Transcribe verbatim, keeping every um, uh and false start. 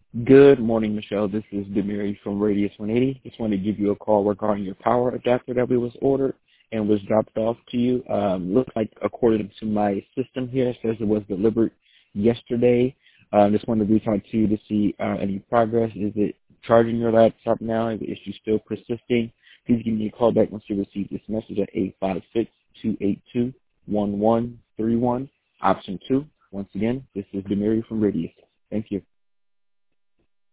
Good morning, Michelle. This is Demiri from Radius one eighty. Just wanted to give you a call regarding your power adapter that we was ordered and was dropped off to you. Um, looks like, according to my system here, it says it was delivered yesterday. Um, just wanted to reach out to you to see uh, any progress. Is it charging your laptop now? Is the issue still persisting? Please give me a call back once you receive this message at eight five six, two eight two, one one three one, option two. Once again, this is Demiri from Radius. Thank you.